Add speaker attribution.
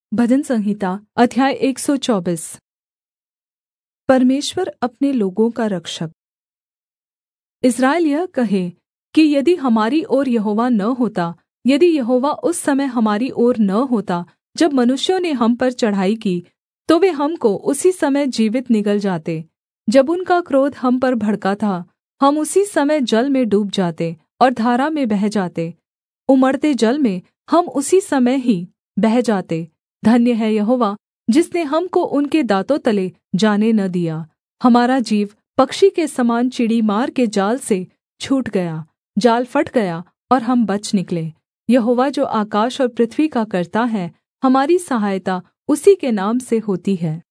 Speaker 1: भजन संहिता अध्याय 124। परमेश्वर अपने लोगों का रक्षक। इस्राएल यह कहे कि यदि हमारी ओर यहोवा न होता, यदि यहोवा उस समय हमारी ओर न होता जब मनुष्यों ने हम पर चढ़ाई की, तो वे हमको उसी समय जीवित निगल जाते। जब उनका क्रोध हम पर भड़का था, हम उसी समय जल में डूब जाते और धारा में बह जाते। उमड़ते जल में हम उसी समय ही बह जाते। धन्य है यहोवा, जिसने हमको उनके दाँतों तले जाने न दिया। हमारा जीव पक्षी के समान चिड़ीमार के जाल से छूट गया। जाल फट गया और हम बच निकले। यहोवा जो आकाश और पृथ्वी का कर्ता है, हमारी सहायता उसी के नाम से होती है।